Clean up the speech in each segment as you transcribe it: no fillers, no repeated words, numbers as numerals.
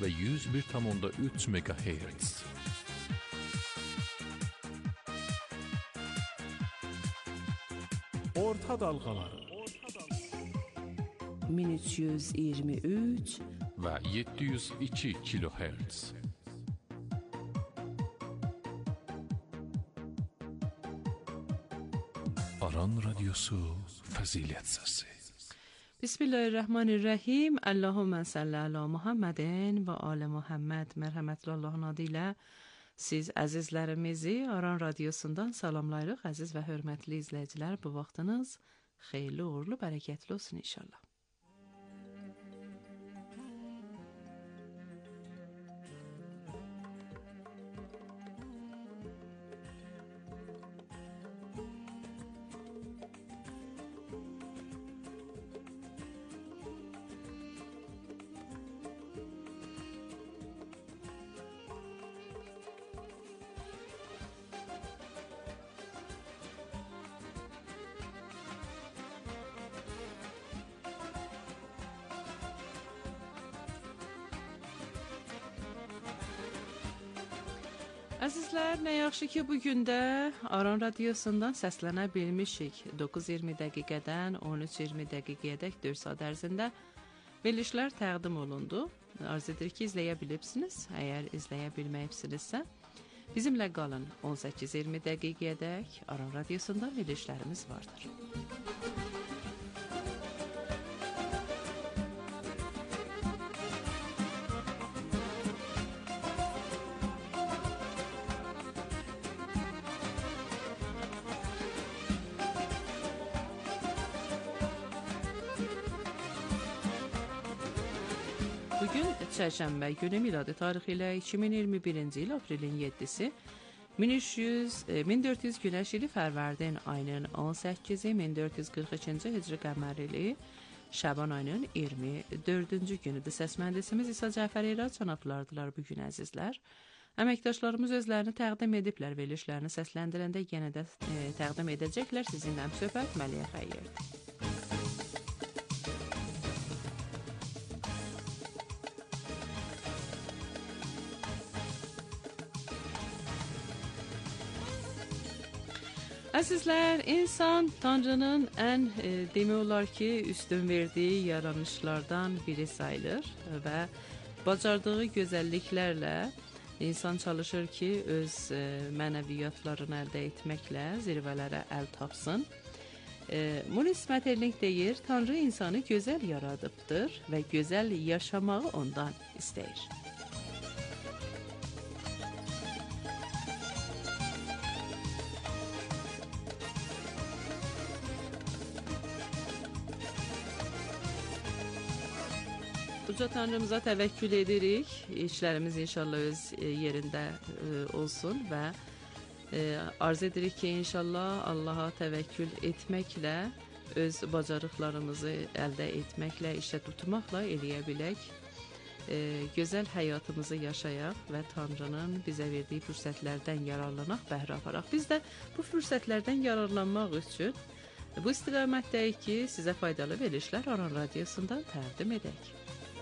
ve 101,3 MHz. Orta dalğaları 1323 ve 702 kHz. Aran Radyosu Fazilet Sesi. Bismillahirrahmanirrahim. Allahümme salli ala Muhammedin və ali Muhammed. Mərhəmətli Allahın adı ilə siz əzizlərimizi Aran Radyosundan salamlayırıq. Əziz və hörmətli izləyicilər, bu vaxtınız xeyirli, uğurlu, bərəkətli olsun inşallah. Əzizlər, nə yaxşı ki, bugün də Aran Radyosundan səslənə bilmişik. 9:20 dəqiqədən 13:20 dəqiqəyədək 4 saat ərzində verilişlər təqdim olundu. Arz edirik ki, izləyə bilibsiniz. Əgər izləyə bilməyibsinizsə, bizimlə qalın. 18:20 dəqiqəyədək Aran Radyosundan verilişlərimiz vardır. Bugün çərşənbə günü, miladi tarixi ilə 2021-ci il aprelin 7-si, 1400 günəş ili Fərvərdin ayının 18-i, 1442-ci hicri qəmər ili Şaban ayının 24-cü günüdür. Səs mühəndisimiz İsa Cəfərəli cənablardılar bugün əzizlər. Əməkdaşlarımız özlərini təqdim ediblər, verilişlərini səsləndirəndə yenə də təqdim edəcəklər. Sizinlə söhbət Məliyə Xəyyərdir. Əzizlər, insan Tanrının ən demək olar ki, üstün verdiyi yaranışlardan biri sayılır və bacardığı gözəlliklərlə insan çalışır ki, öz mənəviyyatlarını əldə etməklə zirvələrə əl tapsın. Munis Metterling deyir, Tanrı insanı gözəl yaradıbdır və gözəl yaşamağı ondan istəyir. Uca Tanrımıza təvəkkül edirik. İşlərimiz inşallah öz yerində olsun və arz edirik ki, inşallah Allaha təvəkkül etməklə, öz bacarıqlarımızı əldə etməklə, işə tutmaqla eləyə bilək. Gözəl həyatımızı yaşayaq və Tanrının bizə verdiyi fürsətlərdən yararlanaq, bəhrə aparaq. Biz də bu fürsətlərdən yararlanmaq üçün bu istiqamətdəyik ki, sizə faydalı verilişlər Aran Radyosundan təqdim edək.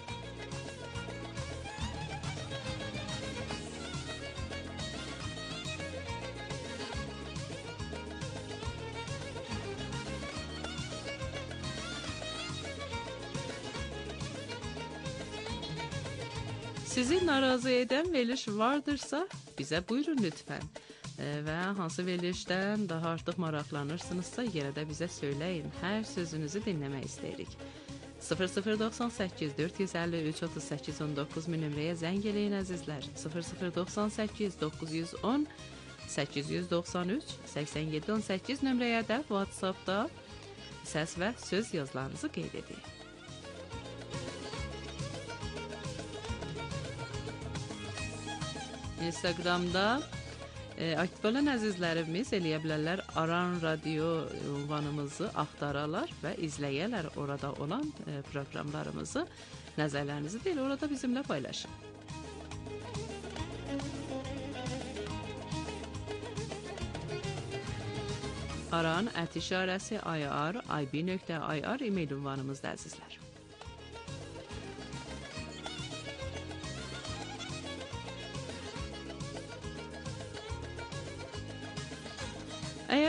Sizi narazı edən veriliş vardırsa, bizə buyurun lütfən. Və hansı verilişdən daha artıq maraqlanırsınızsa, yenə də bizə söyləyin. Hər sözünüzü dinləmək istəyirik. 0098 453 38 19 nömrəyə zəng eləyin əzizlər. 0098 910 893 87 18 nömrəyə də WhatsApp-da səs və söz yazılarınızı qeyd edin. Instagramda aktiv olan əzizlərimiz eləyə bilərlər, Aran Radio ünvanımızı axtaralar və izləyərlər orada olan proqramlarımızı, nəzərlərinizi deyil, orada bizimlə paylaşın. Aran @ir.ib.ir e-mail ünvanımızda əzizlər.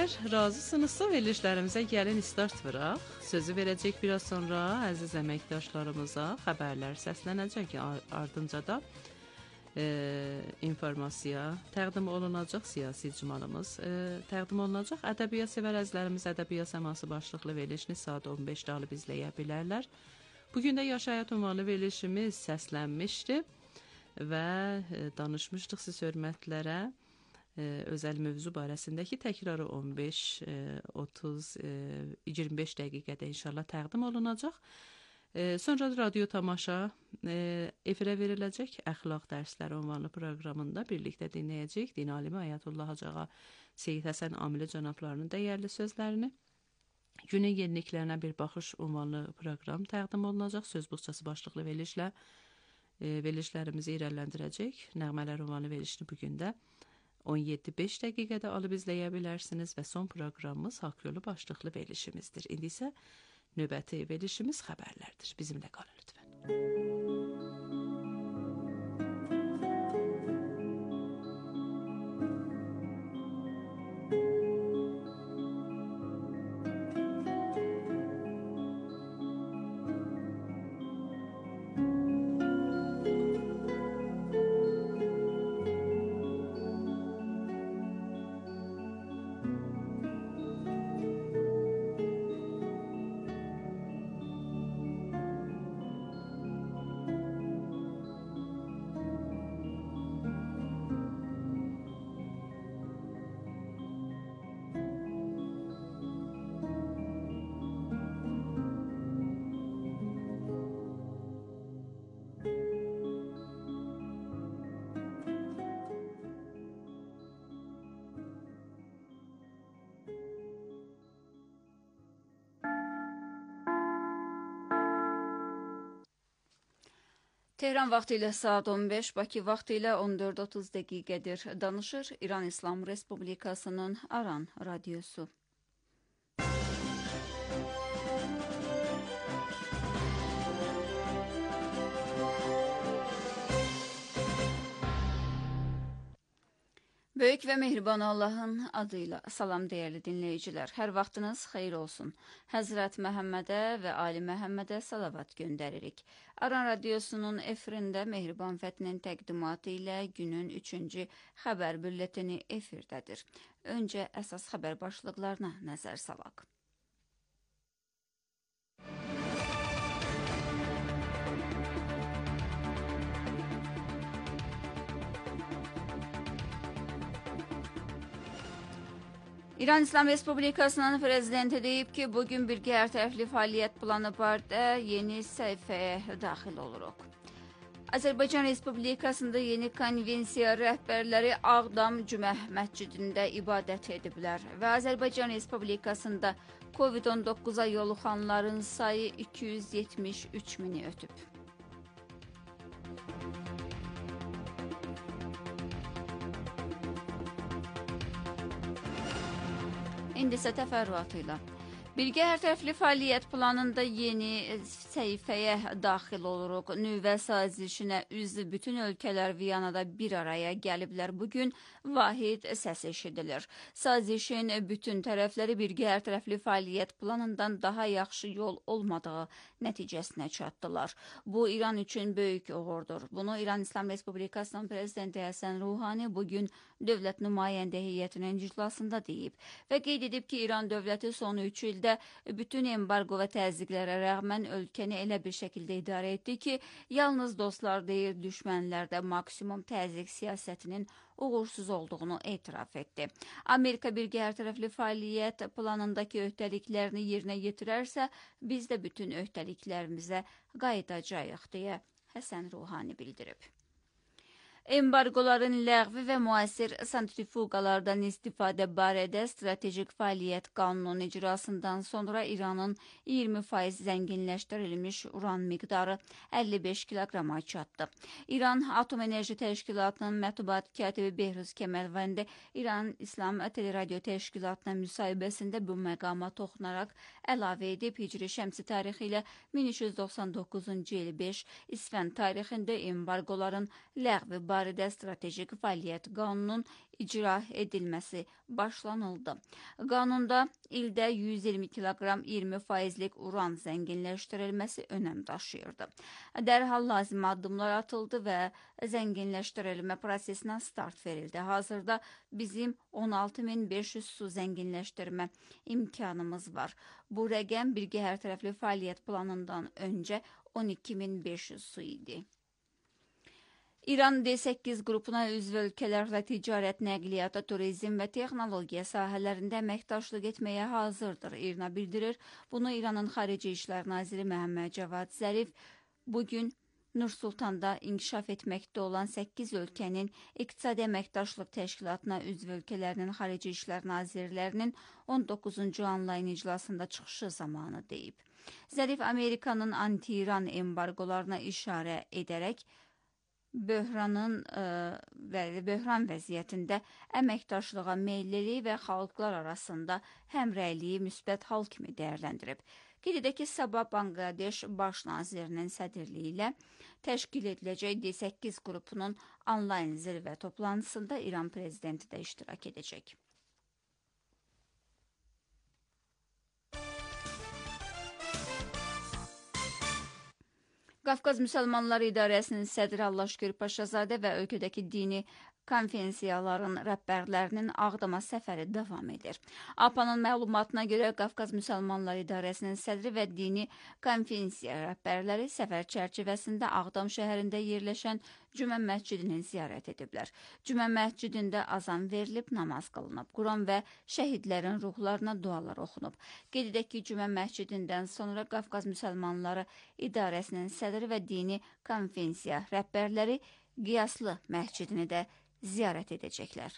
Əgər razısınızsa verilişlərimizə gəlin start vuraq. Sözü verəcək biraz sonra əziz əməkdaşlarımıza xəbərlər səslənəcək. Ardınca da informasiya təqdim olunacaq, siyasi icmalımız təqdim olunacaq. Ədəbiyyat sevər əzizlərimiz ədəbiyyat səması başlıqlı verilişini saat 15-də alıb izləyə bilərlər. Bugün də Yaş Həyat ünvanlı verilişimiz səslənmişdi və danışmışdıq siz hörmətlərə. Özəl mövzu barəsindəki təkrarı 15-30-25 dəqiqədə inşallah təqdim olunacaq. Sonra radio tamaşa efirə veriləcək. Əxlaq dərsləri ünvanlı proqramında birlikdə dinləyəcək. Din alimi Ayətullah Hacı Seyid Həsən Amili cənablarının dəyərli sözlərini. Günün yeniliklərinə bir baxış ünvanlı proqram təqdim olunacaq. Söz buxçası başlıqlı verilişlərimizi irəliləndirəcək. Nəğmələr ünvanlı verilişini bugün də 17-5 dəqiqədə alıb izləyə bilərsiniz və son proqramımız Haqq Yolu başlıqlı verilişimizdir. İndi isə növbəti verilişimiz xəbərlərdir. Bizimlə qalın lütfən. Tehran vaxtı ilə saat 15, Bakı vaxtı ilə 14:30 dəqiqədir. Danışır İran İslam Respublikasının Aran radiosu. Böyük və mehriban Allahın adıyla salam dəyərli dinləyicilər. Hər vaxtınız xeyir olsun. Həzrət Məhəmmədə və Ali Məhəmmədə salavat göndəririk. Aran radiosunun efirində Mehriban Fətinin təqdimatı ilə günün 3-cü xəbər bülletini efirdədir. Öncə əsas xəbər başlıqlarına nəzər salaq. İran İslam Respublikasının prezidenti deyib ki, bugün birgə hərtərəfli fəaliyyət planı barədə yeni səhifəyə daxil oluruq. Azərbaycan Respublikasında yeni konvensiya rəhbərləri Ağdam Cümə məscidində ibadət ediblər və Azərbaycan Respublikasında COVID-19-a yoluxanların sayı 273 mini ötüb. İndi isə təfərrüatıyla. Birgə hərtərəfli fəaliyyət planında yeni səhifəyə daxil oluruq. Nüvə sazişinə üzv bütün ölkələr Viyanada bir araya gəliblər. Bugün vahid səs eşidilir. Sazişin bütün tərəfləri birgə hərtərəfli fəaliyyət planından daha yaxşı yol olmadığı nəticəsinə çatdılar. Bu İran üçün böyük uğurdur. Bunu İran İslam Respublikasının prezidenti Həsən Ruhani bugün dövlət nümayəndə heyətinin iclasında deyib və qeyd edib ki, İran dövləti son 3 ildə bütün embargo və təzyiqlərə rəğmən ölkəni elə bir şəkildə idarə etdi ki, yalnız dostlar deyil, düşmənlər də maksimum təzyiq siyasətinin uğursuz olduğunu etiraf etdi. Amerika birgə hərtərəfli fəaliyyət planındakı öhdəliklərini yerinə yetirərsə, biz də bütün öhdəliklərimizə qayıdacağıq deyə Həsən Ruhani bildirib. Embargoların ləğvi və müasir santrifuqalardan istifadə barədə stratejik fəaliyyət qanunun icrasından sonra İranın 20% zənginləşdirilmiş uran miqdarı 55 kiloqrama çatdı. İran Atom Enerji Təşkilatının mətbuat katibi Behruz Kemalvəndi İran İslam Teleradio Təşkilatına müsahibəsində bu məqama toxunaraq əlavə edib, Hicri şəmsi tarixi ilə 1399-cu il 5 İsfənd tarixində embargoların ləğvi barədə strateji fəaliyyət qanunun icra edilməsi başlanıldı. Qanunda ildə 120 kiloqram 20%lik uran zənginləşdirilməsi önəm daşıyırdı. Dərhal lazım addımlar atıldı və zənginləşdirilmə prosesinə start verildi. Hazırda bizim 16.500 su zənginləşdirmə imkanımız var. Bu rəqəm birgə hər tərəfli fəaliyyət planından öncə 12.500 su idi. İran D8 qrupuna üzv ölkələrlə ticarət, nəqliyyat, turizm və texnologiya sahələrində əməkdaşlıq etməyə hazırdır. İRNA bildirir. Bunu İranın Xarici İşlər Naziri Məhəmməd Cavad Zərif bugün Nur-Sultanda inkişaf etməkdə olan 8 ölkənin İqtisadi Əməkdaşlıq Təşkilatına üzv ölkələrinin Xarici İşlər Nazirlərinin 19-cu onlayn iclasında çıxışı zamanı deyib. Zərif Amerikanın anti-İran embargolarına işarə edərək böhran vəziyyətində əməkdaşlığa meyillilik və xalqlar arasında həmrəyliyi müsbət hal kimi dəyərləndirib. Qeyd edək ki, sabah Banqladeş baş nazirinin sədrliyi ilə təşkil ediləcək D8 qrupunun onlayn zirvə toplantısında İran prezidenti də iştirak edəcək. Qafqaz Müsəlmanları İdarəsinin sədri Allahşükür Paşazadə və ölkədəki dini konfensiyaların rəhbərlərinin Ağdama səfəri davam edir. APA'nın məlumatına görə Qafqaz Müsəlmanları İdarəsinin sədri və dini konfensiya rəhbərləri səfər çərçivəsində Ağdam şəhərində yerləşən Cümə məscidini ziyarət ediblər. Cümə məscidində azan verilib, namaz qılınıb. Quran və şəhidlərin ruhlarına dualar oxunub. Qeyd edək ki, Cümə məscidindən sonra Qafqaz Müsəlmanları İdarəsinin sədri və dini konfensiya rəhbərləri Qiyaslı məscidini də ziyarət edəcəklər.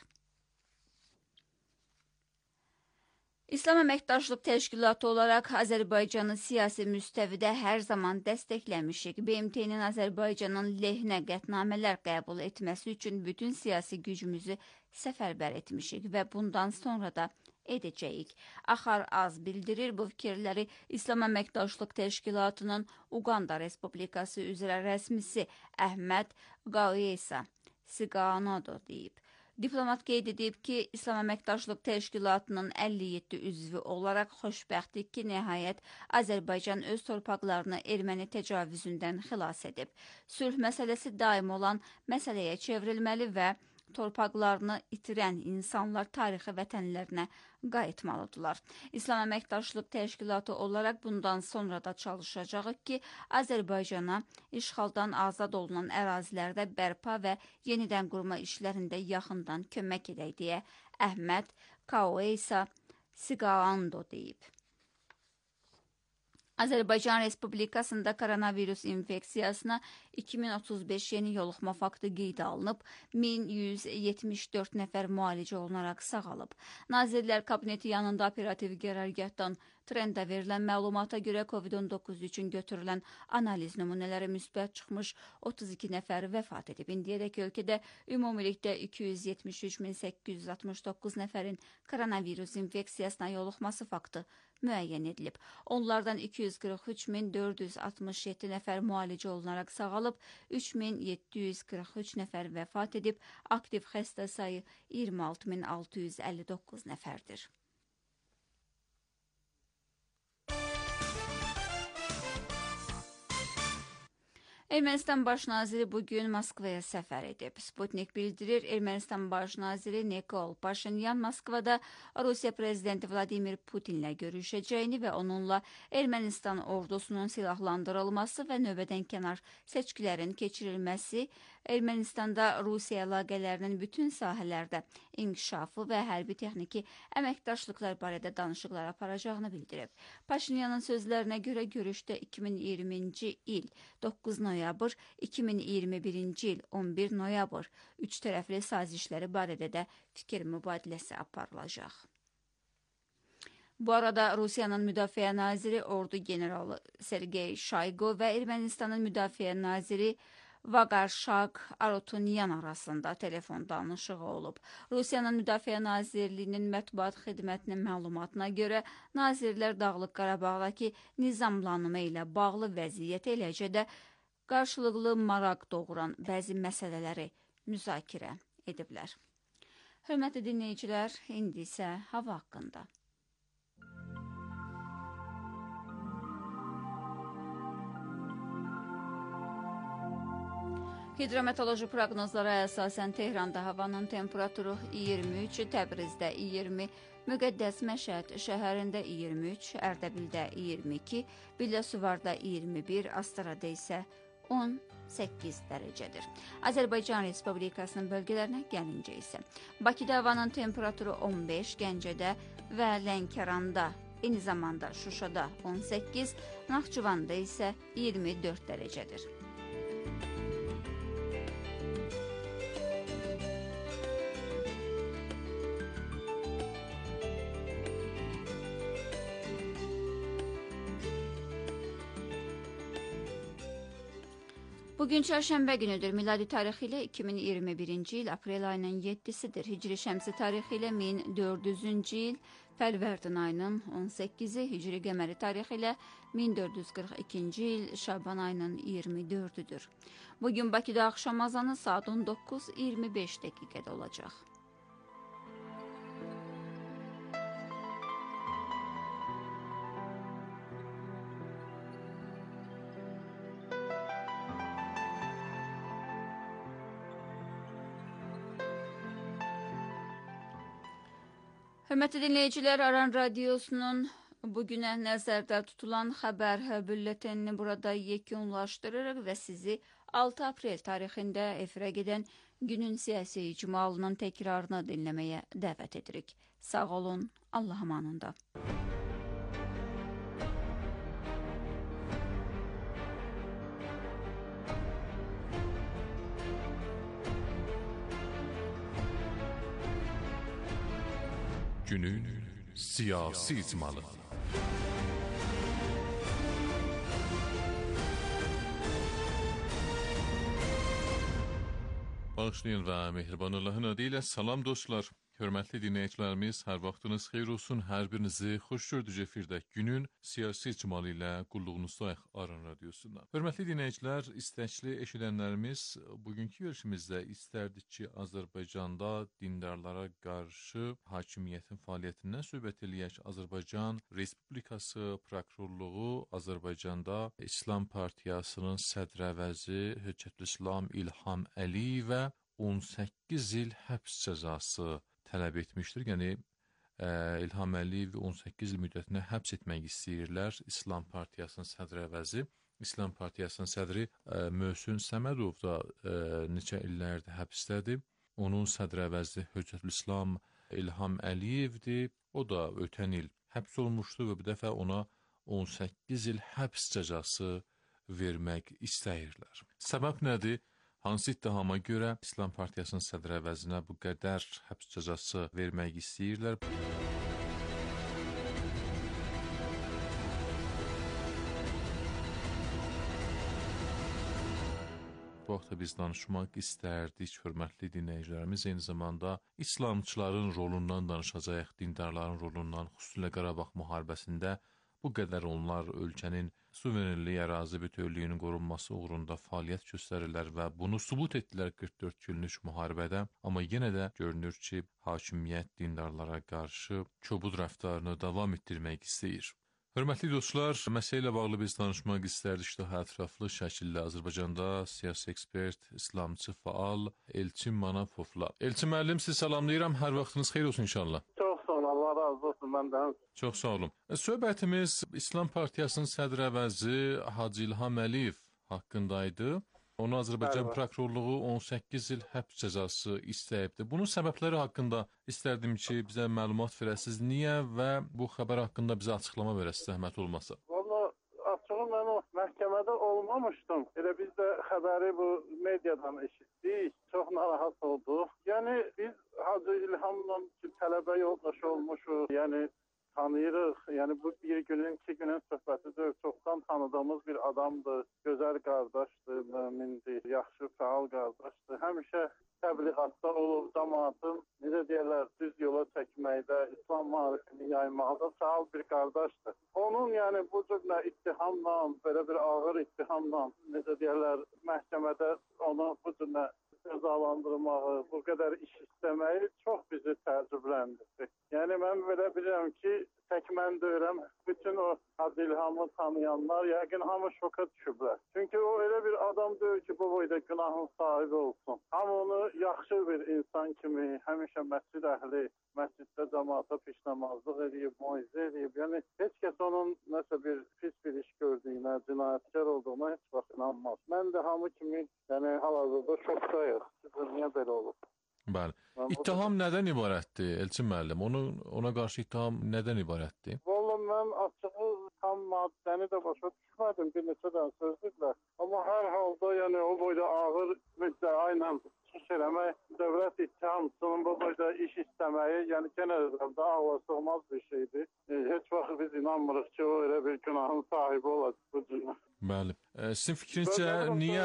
İslam Əməkdaşlıq Təşkilatı olaraq Azərbaycanı siyasi müstəvidə hər zaman dəstəkləmişik. BMT-nin Azərbaycanın lehinə qətnamələr qəbul etməsi üçün bütün siyasi gücümüzü səfərbər etmişik və bundan sonra da edəcəyik. Axar Az bildirir. Bu fikirləri İslam Əməkdaşlıq Təşkilatının Uganda Respublikası üzrə rəsmisi Əhməd Qauyesa Siqanado deyib. Diplomat qeyd edib ki, İslam Əməkdaşlıq Təşkilatının 57 üzvü olaraq xoşbəxtlik ki, nəhayət Azərbaycan öz torpaqlarını erməni təcavüzündən xilas edib. Sülh məsələsi daim olan məsələyə çevrilməli və torpaqlarını itirən insanlar tarixi vətənlərinə qayıtmalıdırlar. İslam Əməkdaşlıq Təşkilatı olaraq bundan sonra da çalışacağıq ki, Azərbaycana işğaldan azad olunan ərazilərdə bərpa və yenidən qurma işlərində yaxından kömək edək deyə Əhməd Qauyesa Siqanado deyib. Azərbaycan Respublikasında koronavirus infeksiyasına 2035 yeni yoluxma faktı qeydə alınıb, 1174 nəfər müalicə olunaraq sağalıb. Nazirlər Kabineti yanında operativ qərargahdan trenda verilən məlumata görə COVID-19 üçün götürülən analiz nümunələri müsbət çıxmış 32 nəfər vəfat edib. İndiyədək ölkədə ümumilikdə 273.869 nəfərin koronavirus infeksiyasına yoluxması faktı müəyyən edilib. Onlardan 243.467 nəfər müalicə olunaraq sağalıb, 3.743 nəfər vəfat edib, aktiv xəstə sayı 26.659 nəfərdir. Ermənistan baş naziri bugün Moskvaya səfər edib. Sputnik bildirir, Ermənistan baş naziri Nikol Paşinyan Moskvada Rusiya prezidenti Vladimir Putinlə görüşəcəyini və onunla Ermənistan ordusunun silahlandırılması və növbədən kənar seçkilərin keçirilməsi, Ermənistanda Rusiya əlaqələrinin bütün sahələrdə inkişafı və hərbi texniki əməkdaşlıqlar barədə danışıqlar aparacağını bildirib. Paşinyanın sözlərinə görə görüşdə 2020-ci il 9 noyabr, 2021-ci il 11 noyabr üç tərəfli sazişləri barədə də fikir mübadiləsi aparılacaq. Bu arada Rusiyanın Müdafiə naziri ordu generalı Sergey Shoigu və Ermənistanın Müdafiə naziri Vaqarshaq Arutunyan arasında telefon danışığı olub. Rusiyanın Müdafiə Nazirliyinin mətbuat xidmətinin məlumatına görə nazirlər Dağlıq Qarabağdakı nizamlanma ilə bağlı vəziyyət, eləcə də qarşılıqlı maraq doğuran bəzi məsələləri müzakirə ediblər. Hörmətli dinləyicilər, indi isə hava haqqında. Hidrometeoroloji proqnozlara əsasən Tehranda havanın temperaturu 23, Təbrizdə 20, Müqəddəs Məşəd şəhərində 23, Ərdəbildə 22, Biləsuvarda 21, Astarada isə 18 dərəcədir. Azərbaycan Respublikasının bölgələrinə gəlincə isə Bakıda havanın temperaturu 15, Gəncədə və Lənkəranda, eyni zamanda Şuşada 18, Naxçıvanda isə 24 dərəcədir. Bugün çərşənbə günüdür. Miladi tarixi ilə 2021-ci il aprel ayının 7-sidir. Hicri şəmsi tarixi ilə 1400-cü il Fərvərdin ayının 18-i, Hicri qəməri tarixi ilə 1442-ci il Şaban ayının 24-üdür. Bugün Bakıda axşam azanı saat 19:25 dəqiqədə olacaq. Hörmətli dinləyicilər, Aran Radiosunun bugünə nəzərdə tutulan xəbər bülletenini burada yekunlaşdırırıq və sizi 6 aprel tarixində efirə gedən günün siyasi icmalının təkrarını dinləməyə dəvət edirik. Sağ olun, Allah amanında. Günün siyasi icmalı. Bağışlayın və mehriban Allahın adı ilə salam dostlar. Hörmətli dinləyicilərimiz, hər vaxtınız xeyir olsun. Hər birinizi xoş gördük efirdə günün siyasi icmalı ilə qulluğunuzdayıq Aran Radiosundan. Hörmətli dinləyicilər, istəkli eşidənlərimiz, bugünkü görüşümüzdə istərdik ki, Azərbaycanda dindarlara qarşı hakimiyyətin fəaliyyətindən söhbət eləyək. Azərbaycan Respublikası prokurorluğu Azərbaycanda İslam Partiyasının sədrəvəzi Höccətülislam İlham Əliyevə 18 il həbs cəzası tələb etmişdir. Yəni, İlham Əliyev 18 il müddətinə həbs etmək istəyirlər. İslam Partiyasının sədrəvəzi, İslam Partiyasının sədri Möhsün Səmədov da neçə illərdir həbsdədir. Onun sədrəvəzi Höccətülislam İlham Əliyevdir. O da ötən il həbs olmuşdu və bir dəfə ona 18 il həbs cəzası vermək istəyirlər. Səbəb nədir? Hansı ittihama görə İslam Partiyasının sədrəvəzinə bu qədər həbs cəzası vermək istəyirlər? Bu vaxtda biz danışmaq istərdik, hörmətli dinləyicilərimiz. Eyni zamanda İslamçıların rolundan danışacaq, dindarların rolundan, xüsusilə Qarabağ müharibəsində bu qədər onlar ölkənin suverenliyi, ərazi bütövlüyünün qorunması uğrunda fəaliyyət göstərirlər və bunu sübut etdilər 44 günlük müharibədə. Amma yenə də görünür ki, hakimiyyət dindarlara qarşı kobud rəftarını davam etdirmək istəyir. Hörmətli dostlar, məsələ ilə bağlı biz danışmaq istərdik daha ətraflı şəkildə Azərbaycanda siyasi ekspert, İslamçı faal Elçin Manafovla. Elçin müəllim, sizi salamlayıram. Hər vaxtınız xeyir olsun inşallah. Allah razı olsun məndən. Çox sağ olun. Söhbətimiz İslam Partiyasının sədrəvəzi Hacı İlham Əliyev haqqındaydı. Onu Azərbaycan prokurorluğu 18 il həbs cəzası istəyibdir. Bunun səbəbləri haqqında istərdim ki, bizə məlumat verəsiniz. Niyə və bu xəbər haqqında bizə açıqlama verəsiniz, zəhmət olmasa? Valla açığı mən o məhkəmədə olmamışdım. Elə biz də xəbəri bu mediadan eşitdik. Çox narahat olduq. Yəni biz Hacı İlhamla tələbə yoldaşı olmuşuq. Yəni tanıyırıq. Yəni bu bir günün, iki günün söhbətidir. Çoxdan tanıdığımız bir adamdır. Gözəl qardaşdır. mömindir, yaxşı fəal qardaşdır. Həmişə təbliğatda olub, cəmaatın, necə deyirlər, düz yola çəkməkdə, İslam maarifini yaymaqda fəal bir qardaşdır. Onun yəni bu cür ittihamla, belə bir ağır ittihamla, necə deyirlər, məhkəmədə onu bu cür cəzalandırmağı, bu qədər iş istəməyi çox bizi təəccübləndirdi. Yəni mən belə bilirəm ki, tək mən deyirəm, bütün o Hacı İlhamı tanıyanlar yəqin hamı şoka düşüblər. Çünki o elə bir adam deyil ki, bu boyda günahın sahibi olsun. Hamı onu yaxşı bir insan kimi, həmişə məscid əhli, məsciddə cəmaata pişnamazlıq edib, moizə edib. Yəni heç kəs onun nəsə bir pis bir iş gördüyünə, cinayətkar olduğuna heç vaxt inanmaz. Mən də hamı kimi, yəni hal-hazırda şokdayıq. Sizin niyə belə olub? Bəli. İttiham nədən ibarətdir Elçin müəllim? Ona qarşı ittiham nədən ibarətdir? Vallahi mən açığı tam maddəni də başa düşmədim. Bir neçə dənə sözdürlər. Amma hər halda yəni o boyda ağır müddəa ilə çıxış eləmək, dövlət ittihamçısının bu boyda iş istəməyi, yəni genə də ağla sığmaz bir şeydir. Heç vaxt biz inanmırıq ki, o elə bir günahın sahibi olacaq bu cür. Bəli. Sizin fikrincə niyə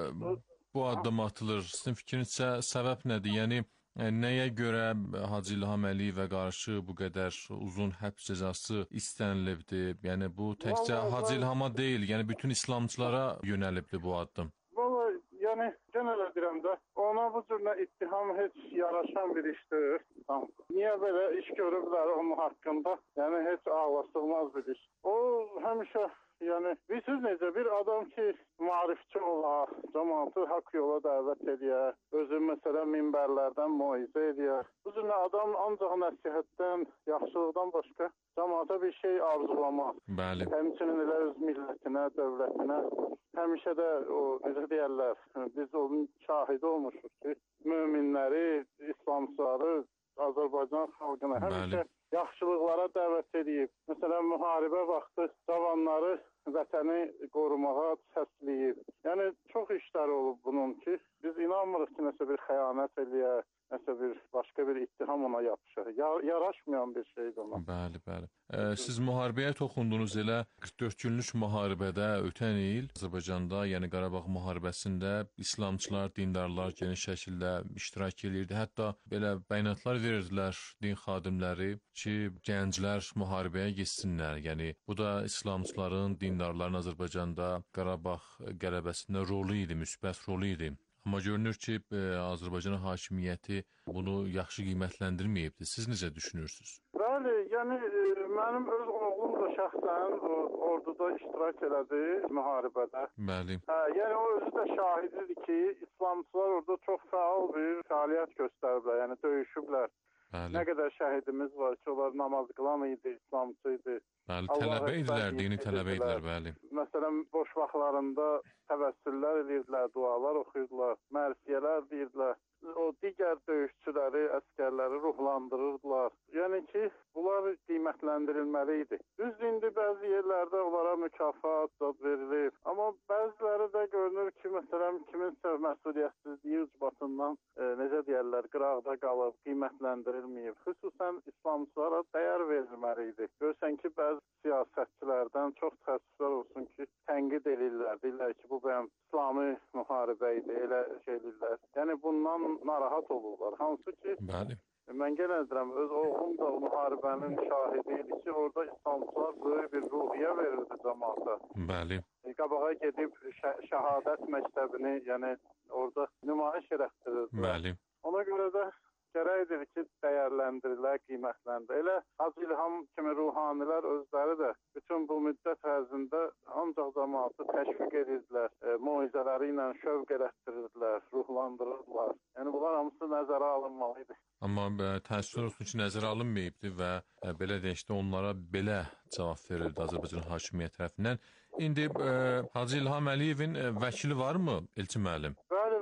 bu addım atılır? Sizin fikrincə səbəb nədir? Yəni nəyə görə Hacı İlham Əliyevə qarşı bu qədər uzun həbs cəzası istənilibdir? Yəni bu təkcə Hacı İlhama deyil, yəni bütün İslamçılara yönəlibdir bu addım. Vallahi yəni genel deyirəm də ona bu cür ittiham heç yaraşan bir iş deyil. Niyə belə iş görüblər onun haqqında? Yəni heç ağlasılmaz bir iş. O həmişə yəni bilirsiniz necə bir adam ki maarifçi olar, cəmaatı haqq yola dəvət edir, özü məsələn minbərlərdən moizə edir. Bu cür adam ancaq nəsihətdən, yaxşılıqdan başqa cəmaata bir şey arzulamaz. Bəli. Həmçinin elə öz millətinə, dövlətinə həmişə də o necə deyirlər, biz onun şahidi olmuşuq ki, möminləri, İslamçıları, Azərbaycan xalqına həmişə yaxşılıqlara dəvət edib. Məsələn, müharibə vaxtı cavanları vətəni qorumağa səsləyib. Yəni, çox işlər olub bunun ki, biz inanmırıq ki, nəsə bir xəyanət eləyər, nəsə bir başqa bir ittiham ona yapışır. Yaraşmayan bir şeydir ona. Bəli, bəli. Siz müharibəyə toxundunuz elə 44 günlük müharibədə ötən il Azərbaycanda, yəni Qarabağ müharibəsində İslamçılar, dindarlar geniş şəkildə iştirak edirdi. Hətta belə bəyanatlar verirdilər din xadimləri ki, gənclər müharibəyə getsinlər. Yəni bu da İslamçıların, dindarların Azərbaycanda Qarabağ qələbəsində rolu idi, müsbət rolu idi. Amma görünür ki, Azərbaycan hakimiyyəti bunu yaxşı qiymətləndirməyibdir. Siz necə düşünürsünüz? Bəli, yəni mənim öz oğlum da şəxsən orduda iştirak elədi müharibədə. Bəli. Yəni o özü də şahididir ki, İslamçılar orada çox fəal bir fəaliyyət göstəriblər, yəni döyüşüblər. Bəli. Nə qədər şəhidimiz var ki, onlar namaz qılan idi, İslamçı idi. Bəli, tələbə idilər, dini tələbə idilər, bəli. Məsələn, boş vaxtlarında təvəssüllər edirdilər, dualar oxuyurdular, mərsiyələr deyirdilər. O digər döyüşçüləri, əskərləri ruhlandırırdılar. Yəni ki, bunlar qiymətləndirilməli idi. Düz indi bəzi yerlərdə onlara mükafat verilir. Amma bəziləri də görünür ki, məsələn, kiminsə məsuliyyətsizliyi ucbatından, necə deyərlər, qıraqda qalıb, qiymətləndirilməyib. Xüsusən İslamçılara dəyər verilməli idi. Görsən ki, bəzi siyasətçilərdən çox təəssüflər olsun ki, tənqid edirlər. Deyirlər ki, bu bəyəm İslami müharibə idi, elə şeydirlər. Yəni bundan narahat olurlar. Hansı ki, bəli. Mən genə deyirəm, öz oğlum da müharibənin şahidi idi ki, orada İslamçılar böyük bir ruhiyyə verirdi cəmaata. Bəli. Qabağa gedib şəhadət məktəbini, yəni orada nümayiş elətdirirdi. Bəli. Ona görə də gərəkdir ki, dəyərləndirilər, qiymətləndirilir. Elə Hacı İlham kimi ruhanilər özləri də bütün bu müddət ərzində ancaq cəmaatı təşviq edirdilər, moizələri ilə şövq elətdirirdilər, ruhlandırırdılar. Yəni bunlar hamısı nəzərə alınmalıydı. Amma təəssüf olsun ki, nəzərə alınmayıbdı və belə deyək də onlara belə cavab verildi Azərbaycan hakimiyyəti tərəfindən. İndi Hacı İlham Əliyevin vəkili varmı Elçin müəllim? Bəli, vəkili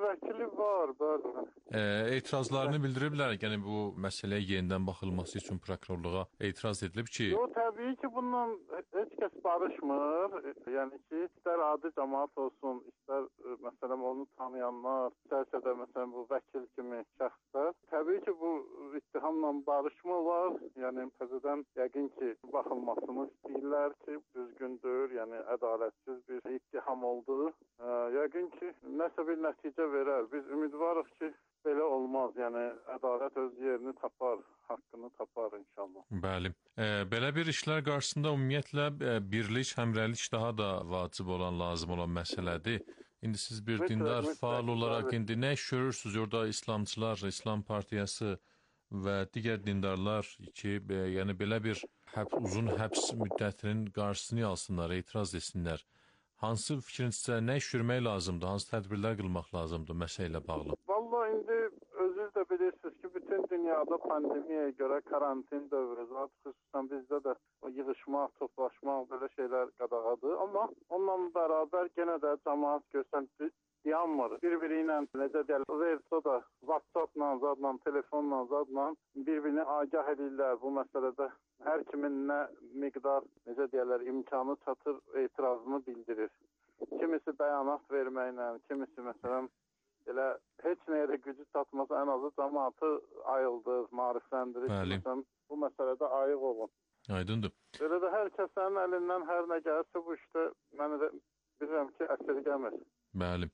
Bəli, var, bəli. Etirazlarını bildiriblər. Yəni bu məsələyə yenidən baxılması üçün prokurorluğa etiraz edilib ki, Yo, təbii ki, bununla heç kəs barışmır. Yəni ki, istər adi cəmaət olsun, istər məsələn onu tanıyanlar, istərsə də məsələn bu vəkil kimi şəxslər. Təbii ki, bu ittihamla barışmırlar. Yəni təzədən yəqin ki, baxılmasını istəyirlər ki, düzgündür, yəni ədalətsiz bir ittiham oldu. Yəqin ki, nəsə bir nəticə verər. Biz ümidvarıq ki, belə olmaz. Yəni ədalət öz yerini tapar, haqqını tapar inşallah. bəli. Belə bir işlər qarşısında ümumiyyətlə birlik, həmrəylik daha da vacib olan, lazım olan məsələdir. İndi siz bir dindar faal olaraq indi nə iş görürsünüz orada İslamçılar, İslam Partiyası və digər dindarlar ki, yəni belə bir uzun həbs müddətinin qarşısını alsınlar, etiraz etsinlər. Hansı fikrinizcə nə iş görmək lazımdır, hansı tədbirlər qılmaq lazımdır məsələ ilə bağlı? Vallahi indi özünüz də bilirsiniz ki, bütün dünyada pandemiyaya görə karantin dövrü, xüsusən bizdə də o yığışmaq, toplaşmaq belə şeylər qadağadır. Amma onunla bərabər yenə də cəmaət göstərdi yanmır. Bir-biri ilə necə deyirlər, versə da WhatsApp-la, zadla, telefonla, zadla bir-birini agah edirlər bu məsələdə. Hər kimin nə miqdar, necə deyirlər, imkanı çatır, etirazını bildirir. Kimisi bəyanat verməklə, kimisi məsələn elə heç nəyə də gücü çatmasa ən azı cəmaatı ayıldır, maarifləndirir. Məsələn, bu məsələdə ayıq olun. Aydındır. Belə də hər kəsənin əlindən hər nə gəlirsə bu işdə mənə də bilirəm ki, əsirgəmir. Bəli.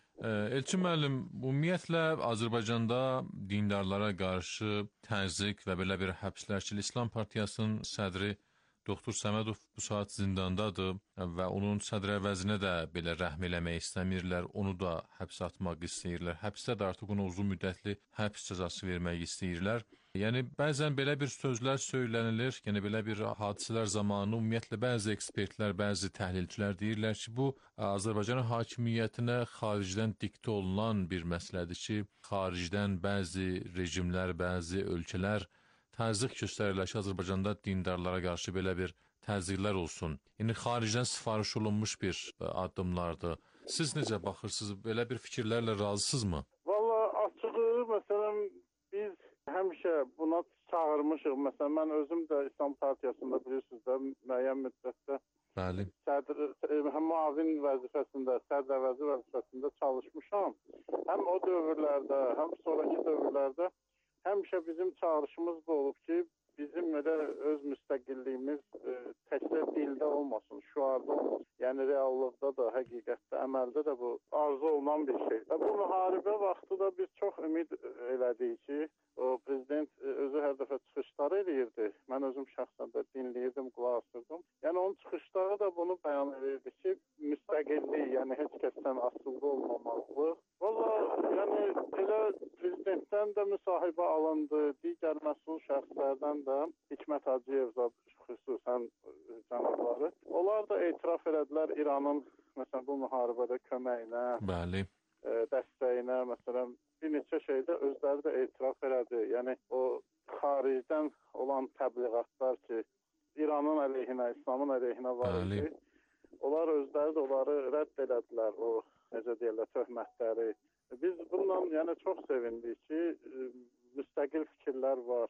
Elçin müəllim, ümumiyyətlə Azərbaycanda dindarlara qarşı təzyiq və belə bir həbslər ki, İslam Partiyasının sədri Doktor Səmədov bu saat zindandadır və onun sədr əvəzinə də belə rəhm eləmək istəmirlər, onu da həbsə atmaq istəyirlər. Həbsdə də artıq ona uzun müddətli həbs cəzası vermək istəyirlər. Yəni bəzən belə bir sözlər söylənilir, yəni belə bir hadisələr zamanı ümumiyyətlə bəzi ekspertlər, bəzi təhlilçilər deyirlər ki, bu Azərbaycan hakimiyyətinə xaricdən diktə olunan bir məsələdir ki, xaricdən bəzi rejimlər, bəzi ölkələr təzyiq göstərirlər ki, Azərbaycanda dindarlara qarşı belə bir təzyiqlər olsun. Yəni xaricdən sifariş olunmuş bir addımlardır. Siz necə baxırsınız? Belə bir fikirlərlə razısınızmı? Vallahi açığı məsələn biz həmişə buna çağırmışıq. Məsələn mən özüm də İslam Partiyasında bilirsiniz də müəyyən müddətdə Bəli. Müavin vəzifəsində, sədr vəzifəsində çalışmışam. Həm o dövrlərdə, həm sonraki dövrlərdə həmişə bizim çağırışımız bu olub ki, bizim elə öz müstəqilliyimiz təkcə dildə olmasın, şüarda olmasın. Yəni reallıqda da, həqiqətdə, əməldə də bu arzu olunan bir şey. Və bu müharibə vaxtı da biz çox ümid elədik ki, o prezident özü hər dəfə çıxışlar eləyirdi. Mən özüm şəxsən də dinləyirdim, qulaq asırdım. Yəni onun çıxışları da bunu bəyan edirdi ki, müstəqillik, yəni heç kəsdən asılı olmamalılıq. Vallahi, yəni elə prezidentdən də müsahibə alındı, digər məsul şəxslərdən də Hikmət Hacıyev xüsusən cənabları. Onlar da etiraf elədilər İranın məsələn bu müharibədə köməyinə, Bəli. Dəstəyinə, məsələn bir neçə şeydə özləri də etiraf elədi. Yəni o xaricdən olan təbliğatlar ki, İranın əleyhinə, İslamın əleyhinə var idi. Onlar özləri də onları rədd elədilər, o necə deyirlər, töhmətləri. Biz bundan yəni çox sevindik ki, müstəqil fikirlər var,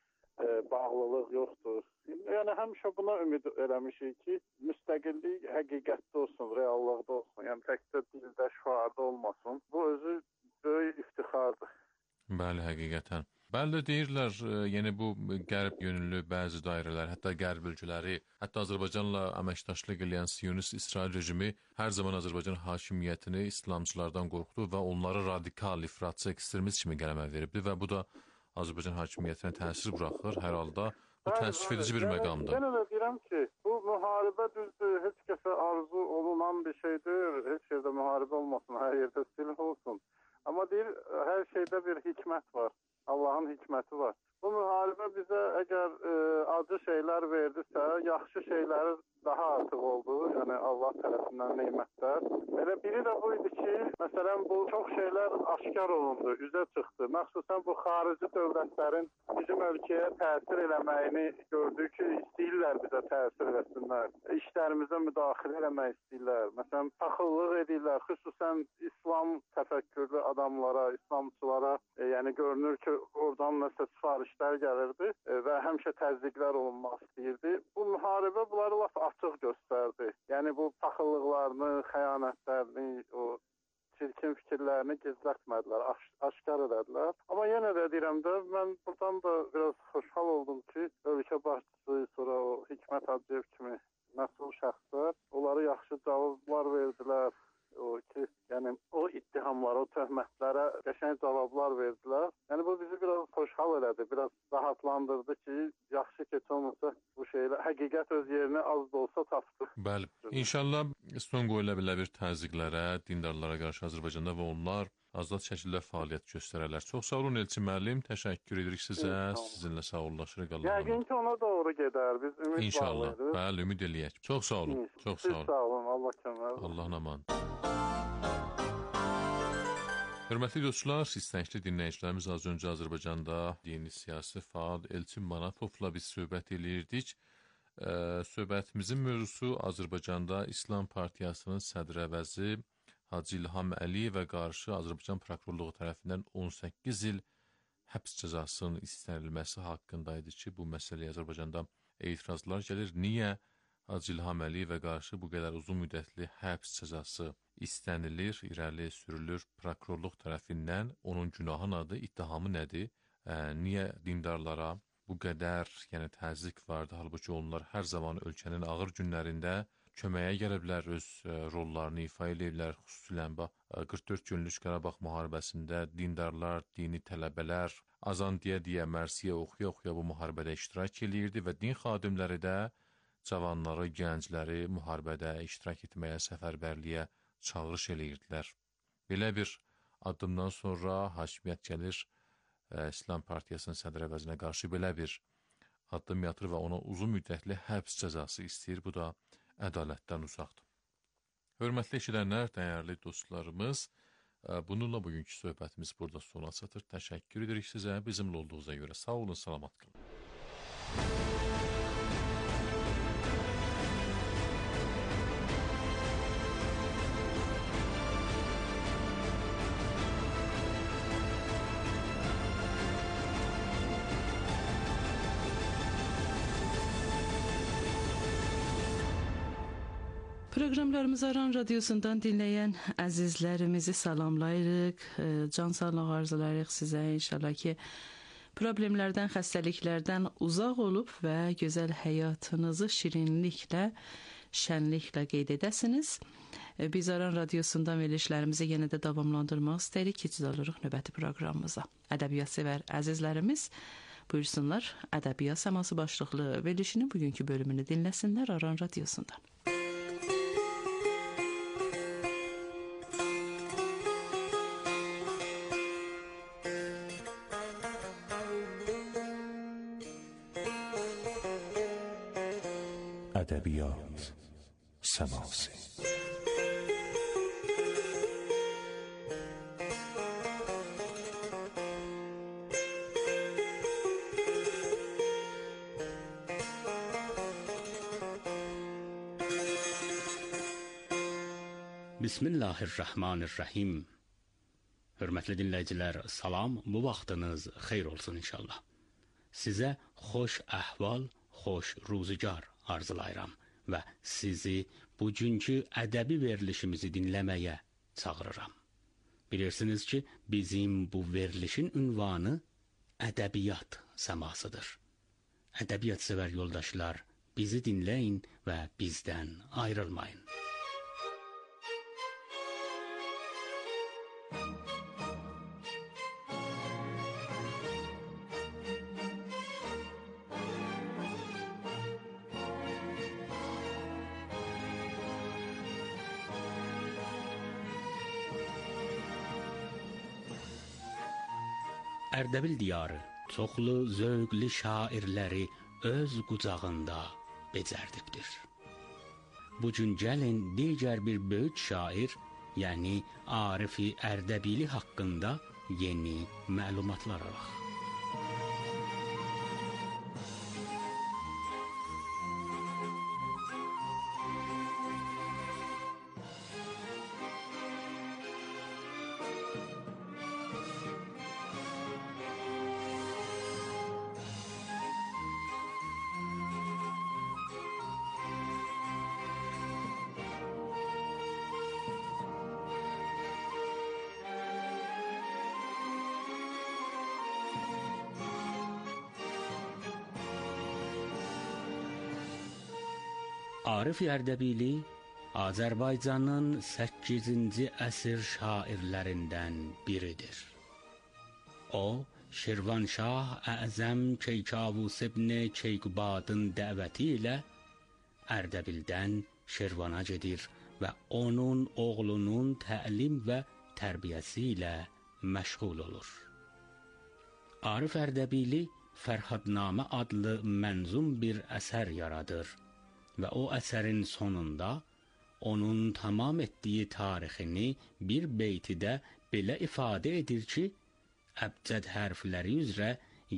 bağlılıq yoxdur. Yəni həmişə buna ümid eləmişik ki, müstəqillik həqiqətdə olsun, reallıqda olsun. Yəni təkcə dildə, şüarda olmasın. Bu özü böyük iftixardır. Bəli, həqiqətən. Bəli, deyirlər, yəni bu qərb yönlü bəzi dairələr, hətta qərb ölkələri, hətta Azərbaycanla əməkdaşlıq edən Siyonist İsrail rejimi hər zaman Azərbaycan hakimiyyətini İslamçılardan qorxdu və onları radikal, ifratçı, ekstremist kimi qələmə veribdi və bu da Azərbaycan hakimiyyətinə təsir buraxır. Hər halda bu təəssüf edici bir məqamdır. Yenə də deyirəm ki, bu müharibə düzdür, heç kəsə arzu olunan bir şeydir. Heç yerdə müharibə olmasın, hər yerdə sülh olsun. Amma deyir, hər şeydə bir hikmət var. Allahın hikməti var. Bu müharibə bizə əgər acı şeylər verdisə, yaxşı şeyləri daha artıq oldu. Yəni Allah tərəfindən nemətlər. Elə biri də bu idi ki, məsələn bu çox şeylər aşkar olundu, üzə çıxdı. Məxsusən bu xarici dövlətlərin bizim ölkəyə təsir eləməyini gördük ki, istəyirlər bizə təsir eləsinlər. İşlərimizə müdaxilə eləmək istəyirlər. Məsələn, paxıllıq edirlər, xüsusən İslam təfəkkürlü adamlara, İslamçılara. Yəni görünür ki, oradan nəsə sifarişlər gəlirdi və həmişə təzyiqlər olunmaq istəyirdi. Bu müharibə bunları lap açıq göstərdi. Yəni bu paxıllıqlarını, xəyanətlərini, o çirkin fikirlərini gizlətmədilər, aşkar elədilər. Amma yenə də deyirəm də, mən buradan da biraz xoşhal oldum ki, ölkə başçısı, sonra o Hikmət Hacıyev kimi məsul şəxslər, onları yaxşı cavablar verdilər. O ki, yəni o ittihamlara, o töhmətlərə qəşəng cavablar verdilər. Yəni bu bizi biraz xoşhal elədi, biraz rahatlandırdı ki, yaxşı ki, olmasa bu şeylər həqiqət öz yerini az da olsa tapdı. Bəli. İnşallah son qoyula bilər bir təzyiqlərə, dindarlara qarşı Azərbaycanda və onlar azad şəkildə fəaliyyət göstərərlər. Çox sağ olun Elçin müəllim, təşəkkür edirik sizə. Sizinlə sağollaşırıq. Yəqin ki, ona doğru gedər. Biz ümid İnşallah. Bəli, ümid eləyək. Çox sağ olun. Çox sağ olun. Siz sağ olun. Allah kömək. Allahın aman. Hörmətli dostlar, istəkli dinləyicilərimiz, az öncə Azərbaycanda yeni siyasi faal Elçin Manatovla biz söhbət eləyirdik. Söhbətimizin mövzusu Azərbaycanda İslam Partiyasının sədr əvəzi Hacı İlham Əliyevə qarşı Azərbaycan prokurorluğu tərəfindən 18 il həbs cəzasının istənilməsi haqqındaydı ki, bu məsələyə Azərbaycanda etirazlar gəlir. Niyə Hacı İlham Əliyevə qarşı bu qədər uzun müddətli həbs cəzası istənilir, irəli sürülür prokurorluq tərəfindən? Onun günahı nədir, ittihamı nədir? Niyə dindarlara bu qədər təzyiq vardı? Halbuki onlar hər zaman ölkənin ağır günlərində köməyə gəliblər, öz rollarını ifa ediblər. Xüsusilə 44 günlük Qarabağ müharibəsində dindarlar, dini tələbələr azan deyə mərsiyə oxuya-oxuya bu müharibədə iştirak edirdi və din xadimləri də cavanları, gəncləri müharibədə iştirak etməyə, səfərbərliyə çağırış edirdilər. Belə bir addımdan sonra hakimiyyət gəlir, İslam Partiyasının sədr əvəzinə qarşı belə bir addım yatır və ona uzun müddətli həbs cəzası istəyir. Bu da ədalətdən uzaqdır. Hörmətli eşidənlər, dəyərli dostlarımız, bununla bugünkü söhbətimiz burada sona çatır. Təşəkkür edirik sizə, bizimlə olduğunuza görə. Sağ olun, salamat qalın. Proqramlarımızı Aran Radiosundan dinləyən əzizlərimizi salamlayırıq. Can sağlıq arzulayırıq sizə. İnşallah ki, problemlərdən, xəstəliklərdən uzaq olub və gözəl həyatınızı şirinliklə, şənliklə qeyd edəsiniz. Biz Aran Radiosundan verilişlərimizi yenə də davamlandırmaq istəyirik. Keçid alırıq növbəti proqramımıza. Ədəbiyyat sevər əzizlərimiz buyursunlar. Ədəbiyyat səması başlıqlı verilişinin bugünkü bölümünü dinləsinlər Aran Radiosundan. ادبیات سماسی Bismillahirrahmanirrahim. Hörmətli dinləyicilər, salam, bu vaxtınız xeyir olsun inşallah. Sizə xoş əhval, xoş ruzigar arzulayıram və sizi bugünkü ədəbi verilişimizi dinləməyə çağırıram. Bilirsiniz ki, bizim bu verilişin ünvanı ədəbiyyat səmasıdır. Ədəbiyyat sevər yoldaşlar, bizi dinləyin və bizdən ayrılmayın. Ərdəbil diyarı çoxlu zövqlü şairləri öz qucağında becərdibdir. Bugün gəlin digər bir böyük şair yəni Arif-i Ərdəbili haqqında yeni məlumatlar alaq. Arif-i Ərdəbili Azərbaycanın 8-ci əsr şairlərindən biridir. O, Şirvanşah Əzəm Keykavus ibn Keykubadın dəvəti ilə Ərdəbildən Şirvana gedir və onun oğlunun təlim və tərbiyəsi ilə məşğul olur. Arif Ərdəbili Fərhadnamə adlı mənzum bir əsər yaradır və o əsərin sonunda onun tamam etdiyi tarixini bir beytidə belə ifadə edir ki, əbcəd hərfləri üzrə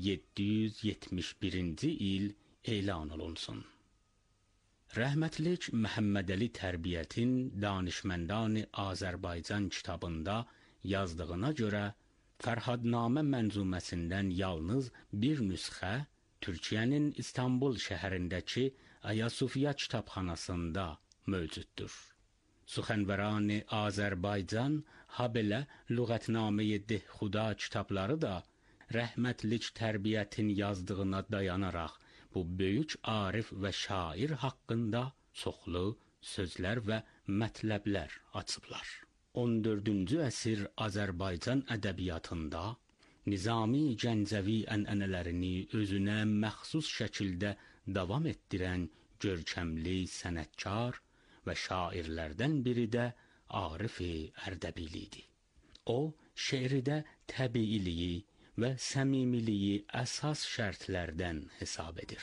771-ci il elan olunsun. Rəhmətlik Məhəmmədəli Tərbiyyətin Danışməndani Azərbaycan kitabında yazdığına görə Fərhadnamə mənzuməsindən yalnız bir nüsxə Türkiyənin İstanbul şəhərindəki Ayasofya kitabxanasında mövcuddur. Suxənvərani Azərbaycan, habelə Lüğətnamə-i Dehxuda kitabları da rəhmətlik Tərbiyyətin yazdığına dayanaraq bu böyük arif və şair haqqında çoxlu sözlər və mətləblər açıblar. 14-cü əsr Azərbaycan ədəbiyyatında Nizami Gəncəvi ənənələrini özünə məxsus şəkildə davam etdirən görkəmli sənətkar və şairlərdən biri də Arif-i Ərdəbili idi. O, şeirdə təbiiliyi və səmimiliyi əsas şərtlərdən hesab edir.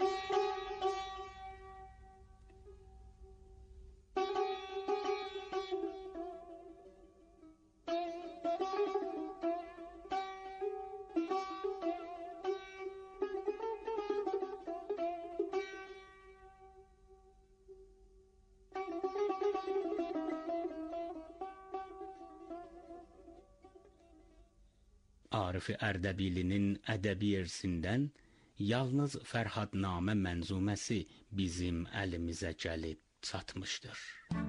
Arif-i Ərdəbilinin ədəbi irsindən yalnız Fərhadnamə mənzuməsi bizim əlimizə gəlib çatmışdır.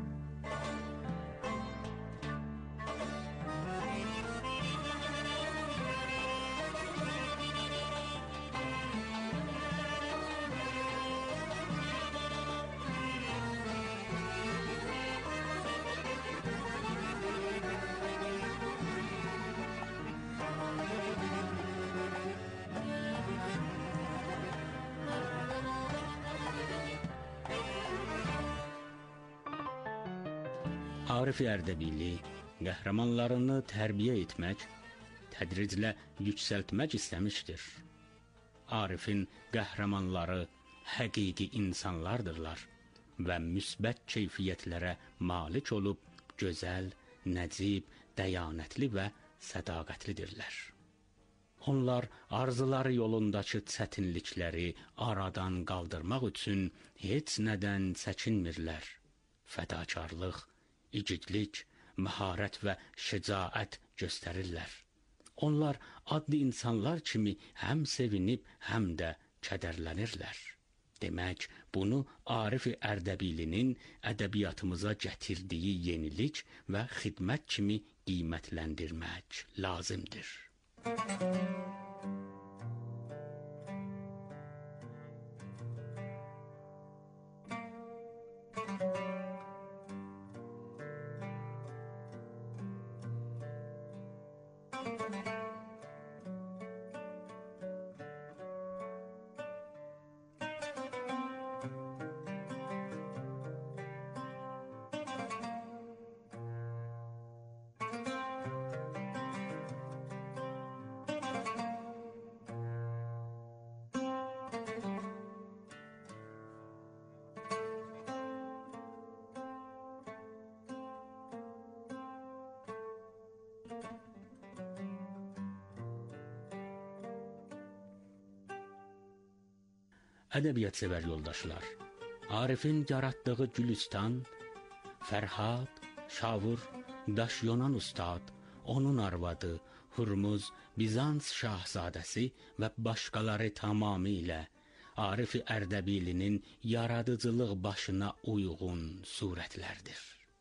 Arif-i Ərdəbili qəhrəmanlarını tərbiyə etmək, tədriclə yüksəltmək istəmişdir. Arifin qəhrəmanları həqiqi insanlardırlar və müsbət keyfiyyətlərə malik olub gözəl, nəcib, dəyanətli və sədaqətlidirlər. Onlar arzuları yolundakı çətinlikləri aradan qaldırmaq üçün heç nədən çəkinmirlər. Fədakarlıq, igidlik, məharət və şəcaət göstərirlər. Onlar adlı insanlar kimi həm sevinib, həm də kədərlənirlər. Demək, bunu Arif-i Ərdəbilinin ədəbiyyatımıza gətirdiyi yenilik və xidmət kimi qiymətləndirmək lazımdır. Ədəbiyyat-sevər yoldaşlar, Arifin yaratdığı Gülüstan, Fərhad, Şavur, Daşyonan ustad, onun arvadı, Hurmuz, Bizans şahzadəsi və başqaları tamamilə Arif Ərdəbilinin yaradıcılıq başına uyğun surətlərdir.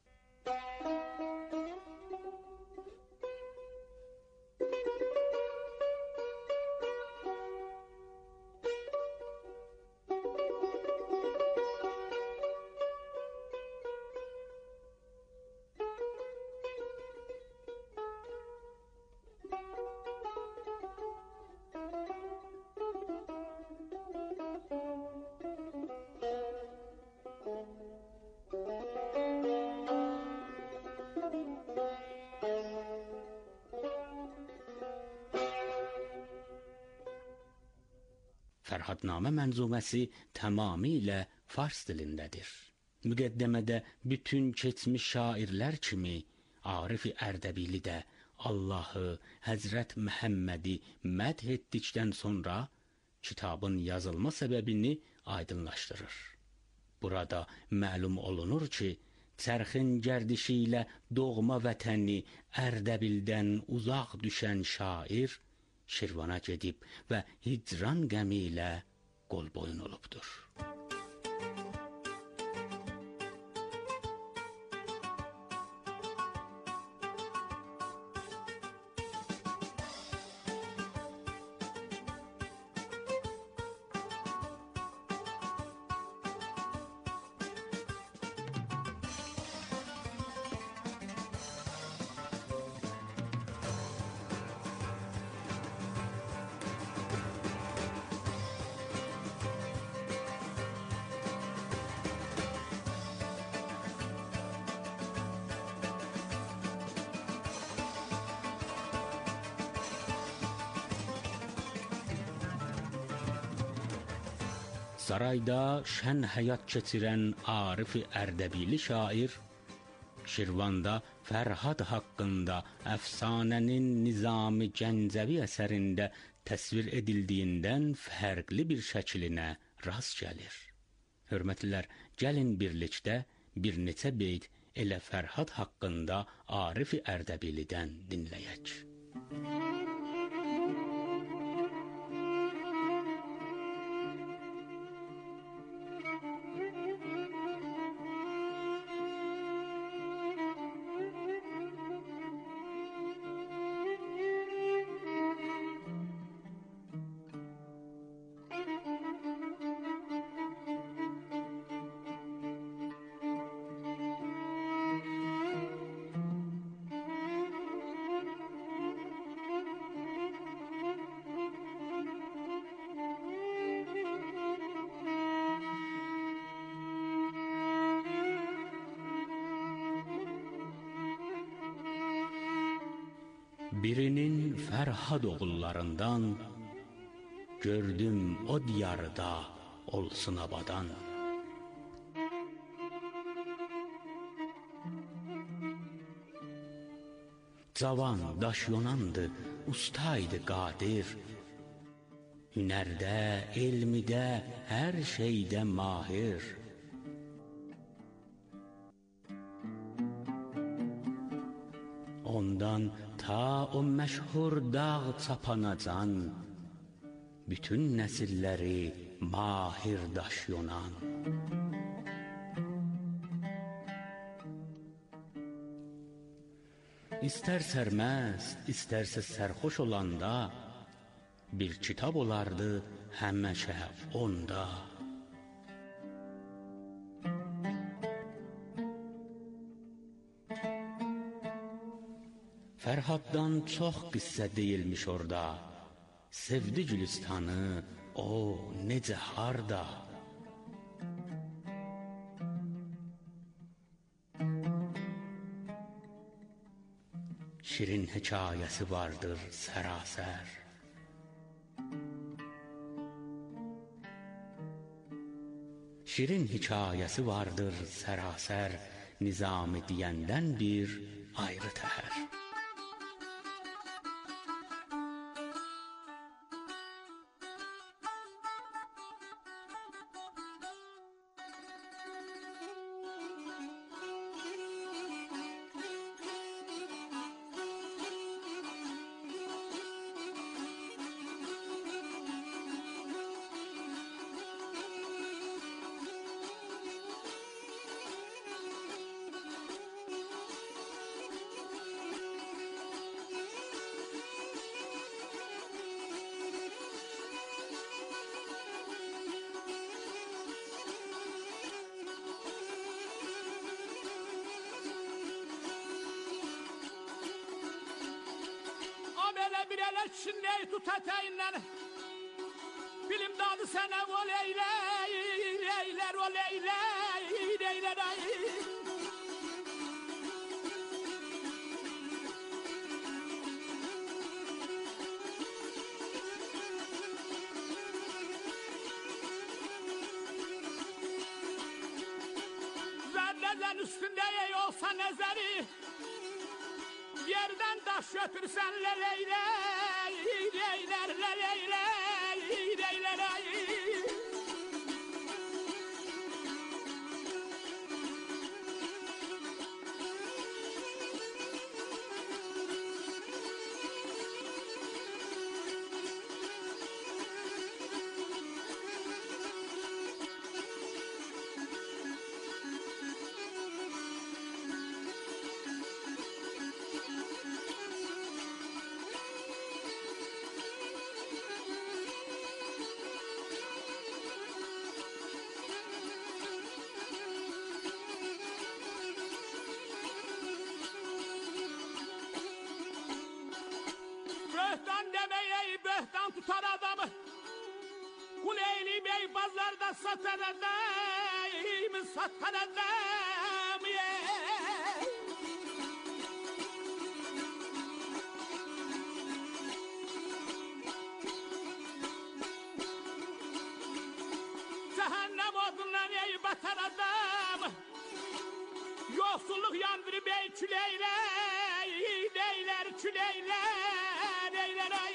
Fərhadnamə mənzuməsi tamamilə fars dilindədir. Müqəddəmədə bütün keçmiş şairlər kimi Arif Ərdəbili də Allahı, Həzrət Məhəmmədi mədh etdikdən sonra kitabın yazılma səbəbini aydınlaşdırır. Burada məlum olunur ki, çərxin gərdişi ilə doğma vətəni Ərdəbildən uzaq düşən şair Şirvana gedib və hicran qəmi ilə qolboyun olubdur. Sarayda şən həyat keçirən Arif Ərdəbili şair, Şirvanda Fərhad haqqında əfsanənin Nizami Gəncəvi əsərində təsvir edildiyindən fərqli bir şəklinə rast gəlir. Hörmətlilər, gəlin birlikdə bir neçə beyt elə Fərhad haqqında Arif Ərdəbilidən dinləyək. Birinin Fərhad oğullarından gördüm o diyarda olsun abadan. Cavan, daşyonandı, ustaydı qadir. Hünərdə, elmidə, hər şeydə mahir. Ondan ta o məşhur dağ çapanacan, bütün nəsilləri mahir daşyonan. İstər sərməst, istərsə sərxoş olanda, bir kitab olardı həmişə onda. Fərhaddan çox qissə deyilmiş orada, sevdi Gülüstanı, o necə harda. Şirin hekayəsi vardır sərasər. Şirin hekayəsi vardır sərasər, Nizami deyəndən bir ayrı təhər. bir elə kişinləyi tut ətəyindən. Bilim dadı sənə o leylər, o leylər, ay. Zərrədən üstündə ey olsa nəzəri, yerdən daş götürsən leylər, ay. Böhtan demeye böhtan tutar adamı. Kuleyli bey pazarda satar adam, satar adam. Cehennem odundan ey batar adam. Yoksulluk yandırı bey küleyler, ay.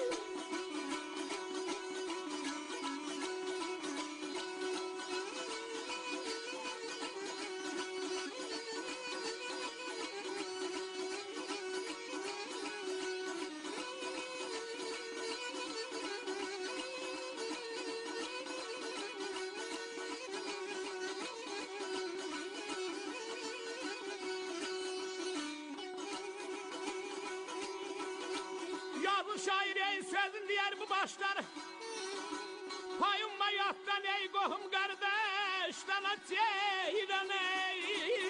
Yazın şairin sözün diğer bu başlar. Payınma yattan ey kohum kardeşten ceyran ey.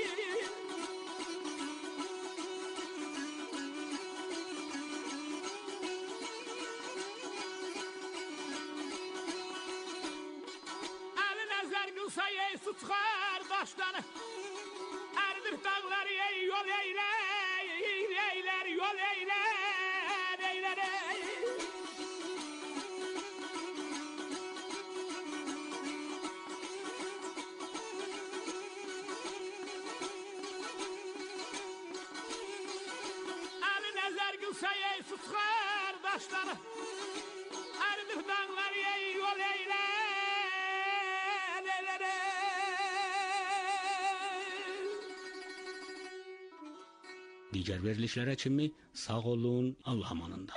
Eli nəzər qılsa ey su çıxar daşdan. Ərdir dağları ey yol eylər, yol eylər, ey. Eli nəzər qılsa ey su çıxar daşdan. Ərdir dağları ey yol eylər, ey. Digər verilişlərə kimi sağ olun, Allah amanında.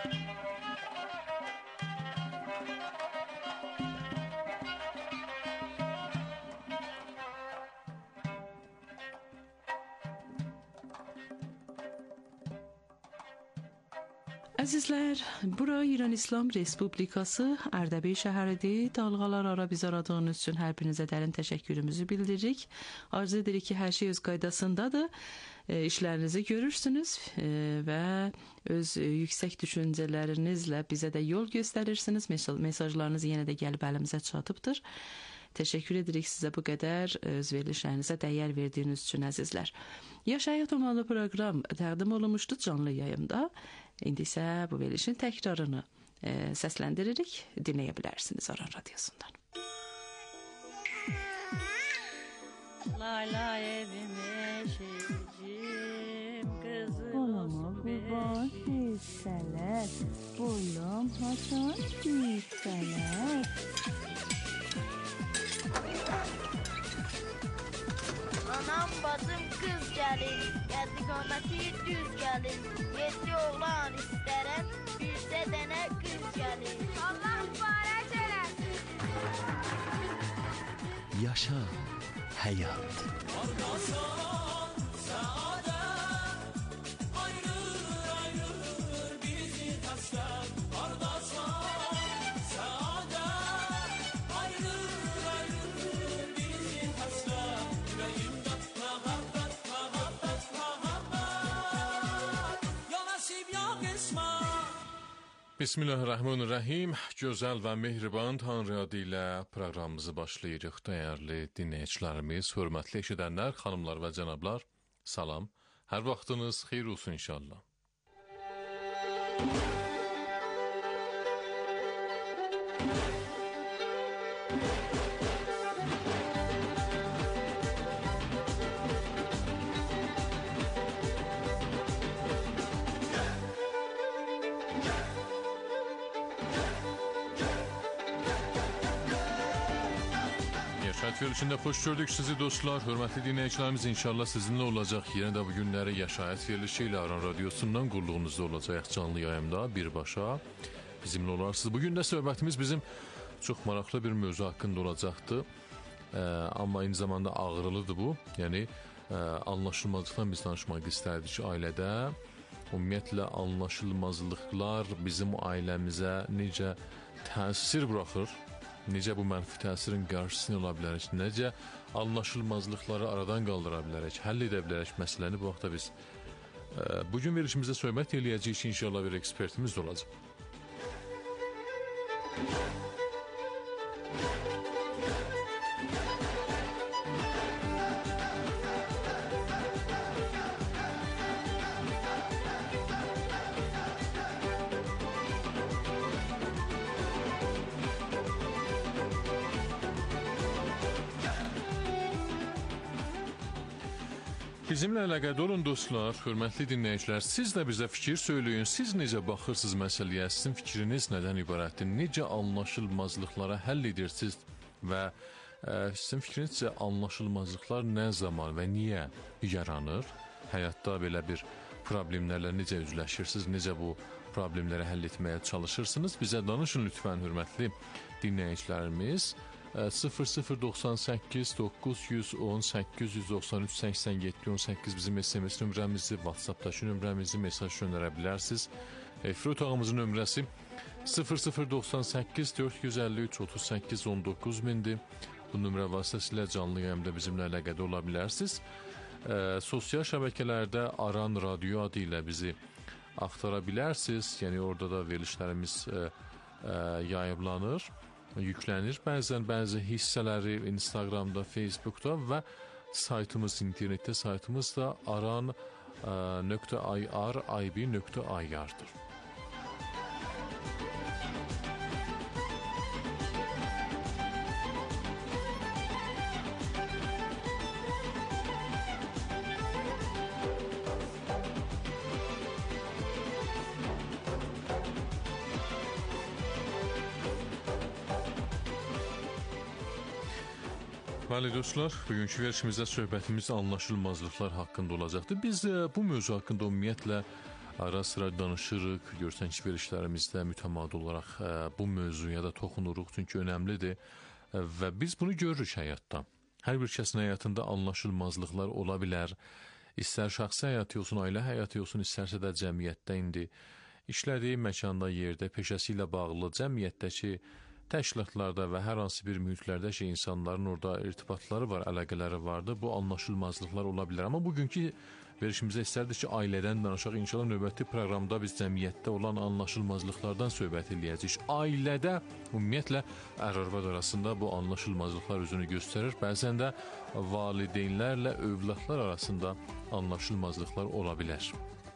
Əzizlər, bura İran İslam Respublikası Ərdəbil şəhəridir. Dalğalar ara biz aradığınız üçün hər birinizə dərin təşəkkürümüzü bildiririk. Arzu edirik ki, hər şey öz qaydasındadır. İşlərinizi görürsünüz və öz yüksək düşüncələrinizlə bizə də yol göstərirsiniz. Mesajlarınız yenə də gəlib əlimizə çatıbdır. Təşəkkür edirik sizə bu qədər öz verilişlərinizə dəyər verdiyiniz üçün əzizlər. Yaşayış Olmalı proqram təqdim olunmuşdu canlı yayımda. İndi isə bu verilişin təkrarını səsləndiririk. Dinləyə bilərsiniz Aran Radiosundan. Layla evime şehircim kızım olsun kurban hisseler boyum haçan hisseler. Anam bacım kız gelin, geldi qamati düz gelin. 7 oğlan isterem, birse dene kız gelin. Allah mübarək eləsin. Yaşa hayat. Bismillahirrahmanirrahim. Gözəl və mehriban Tanrı adı ilə proqramımızı başlayırıq. Dəyərli dinləyicilərimiz, hörmətli eşidənlər, xanımlar və cənablar, salam. Hər vaxtınız xeyir olsun inşallah. Verilişində xoş gördük sizi dostlar, hörmətli dinləyicilərimiz, inşallah sizinlə olacaq. Yenə də bu günləri Yaşayış verilişi ilə Aran Radiosundan qulluğunuzda olacaq canlı yayımda birbaşa bizimlə olarsınız. Bugün də söhbətimiz bizim çox maraqlı bir mövzu haqqında olacaqdı. Amma eyni zamanda ağrılıdır bu. Yəni anlaşılmazlıqdan biz danışmaq istərdik ailədə. Ümumiyyətlə anlaşılmazlıqlar bizim ailəmizə necə təsir buraxır? Necə bu mənfi təsirin qarşısını ola bilərik, necə anlaşılmazlıqları aradan qaldıra bilərik, həll edə bilərik məsələni bu vaxtda biz. Bugün verilişimizdə söhbət eləyəcəyik ki, inşallah bir ekspertimiz də olacaq. Bizimlə əlaqədə olun dostlar, hörmətli dinləyicilər. Siz də bizə fikir söyləyin. Siz necə baxırsınız məsələyə? Sizin fikriniz nədən ibarətdir? Necə anlaşılmazlıqlara həll edirsiniz? Və sizin fikrinizcə anlaşılmazlıqlar nə zaman və niyə yaranır? Həyatda belə bir problemlərlə necə üzləşirsiniz? Necə bu problemləri həll etməyə çalışırsınız? Bizə danışın lütfən, hörmətli dinləyicilərimiz. 0098 910 893 87 18 bizim SMS nömrəmizi, WhatsApp'dakı nömrəmizi mesaj göndərə bilərsiniz. Efir otağımızın nömrəsi 0098 453 38 19 mindir. Bu nömrə vasitəsilə canlı yayımda bizimlə əlaqədə ola bilərsiniz. Sosial şəbəkələrdə Aran Radio adı ilə bizi axtara bilərsiniz. Yəni orada da verilişlərimiz yayımlanır, yüklənir. Bəzi hissələri Instagramda, Facebookda və saytımız, internetdə saytımız da aran.ir.ib.ir-dır. Bəli dostlar, bugünkü verilişimizdə söhbətimiz anlaşılmazlıqlar haqqında olacaqdır. Biz bu mövzu haqqında ümumiyyətlə Ara sıra danışırıq, görsən ki, verilişlərimizdə mütəmadi olaraq bu mövzuya da toxunuruq, çünki önəmlidir və biz bunu görürük həyatda. Hər bir kəsin həyatında anlaşılmazlıqlar ola bilər. İstər şəxsi həyatı olsun, ailə həyatı olsun, istərsə də cəmiyyətdə indi işlədiyi məkanda, yerdə, peşəsi ilə bağlı cəmiyyətdəki təşkilatlarda və hər hansı bir mühitlərdə ki, insanların orada irtibatları var, əlaqələri vardır. Bu anlaşılmazlıqlar ola bilər. Amma bugünkü verişimizə istərdik ki, ailədən danışaq. İnşallah növbəti proqramda biz cəmiyyətdə olan anlaşılmazlıqlardan söhbət edəcəyik. Ailədə ümumiyyətlə ər-arvad arasında bu anlaşılmazlıqlar özünü göstərir. Bəzən də valideynlərlə övladlar arasında anlaşılmazlıqlar ola bilər.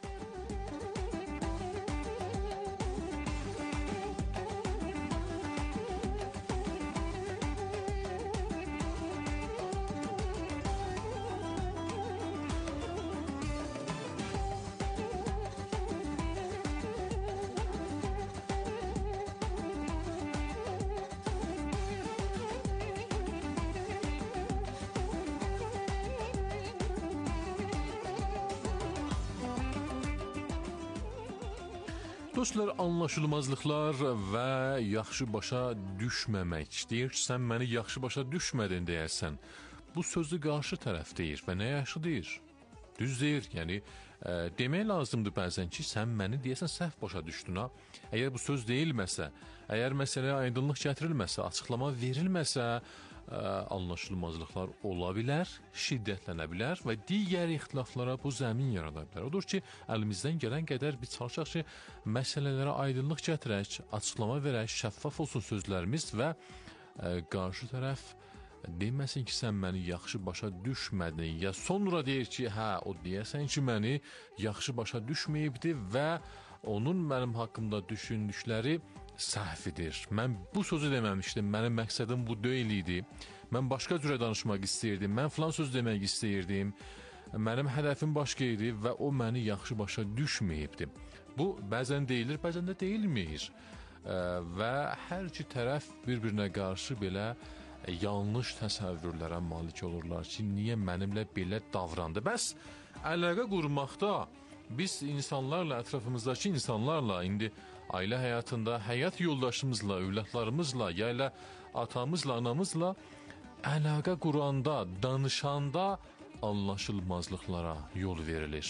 Dostlar, anlaşılmazlıqlar və yaxşı başa düşməmək. Deyir ki, sən məni yaxşı başa düşmədin deyərsən. Bu sözü qarşı tərəf deyir və nə yaxşı deyir? Düz deyir, yəni demək lazımdır bəzən ki, sən məni deyəsən səhv başa düşdün ha. Əgər bu söz deyilməsə, əgər məsələyə aydınlıq gətirilməsə, açıqlama verilməsə, anlaşılmazlıqlar ola bilər, şiddətlənə bilər və digər ixtilaflara bu zəmin yarada bilər. Odur ki, əlimizdən gələn qədər biz çalışaq ki, məsələlərə aydınlıq gətirək, açıqlama verək, şəffaf olsun sözlərimiz və qarşı tərəf deməsin ki, sən məni yaxşı başa düşmədin, ya sonra deyir ki, hə, o deyəsən ki, məni yaxşı başa düşməyibdi və onun mənim haqqımda düşündükləri səhvidir. Mən bu sözü deməmişdim, mənim məqsədim bu deyil idi. Mən başqa cürə danışmaq istəyirdim, mən filan söz demək istəyirdim. Mənim hədəfim başqa idi və o məni yaxşı başa düşməyibdi. Bu, bəzən deyilir, bəzən də deyilmir. Və hər iki tərəf bir-birinə qarşı belə yanlış təsəvvürlərə malik olurlar ki, niyə mənimlə belə davrandı? Bəs əlaqə qurmaqda biz insanlarla, ətrafımızdakı insanlarla, indi ailə həyatında həyat yoldaşımızla, övladlarımızla, ya ilə atamızla, anamızla əlaqə quranda, danışanda anlaşılmazlıqlara yol verilir.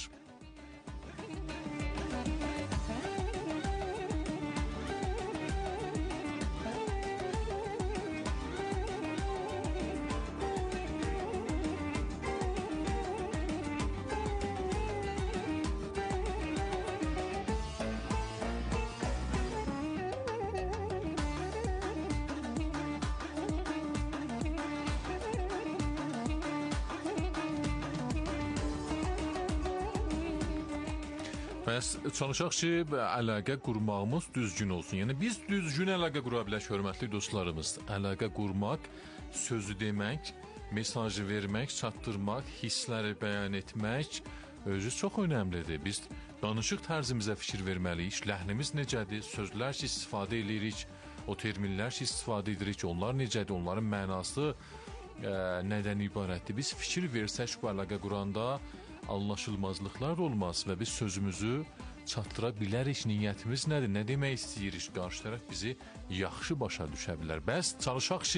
Bəs çalışaq ki, əlaqə qurmağımız düzgün olsun. Yəni, biz düzgün əlaqə qura bilək, hörmətli dostlarımız. Əlaqə qurmaq, sözü demək, mesajı vermək, çatdırmaq, hissləri bəyan etmək özü çox önəmlidir. Biz danışıq tərzimizə fikir verməliyik. Ləhnimiz necədir? Sözlər ki, istifadə edirik, o terminlər ki, istifadə edirik, onlar necədir? Onların mənası nədən ibarətdir? Biz fikir versək bu əlaqə quranda anlaşılmazlıqlar olmaz və biz sözümüzü çatdıra bilərik. Niyyətimiz nədir? Nə demək istəyirik? Qarşı tərəf bizi yaxşı başa düşə bilər. Bəs çalışaq ki,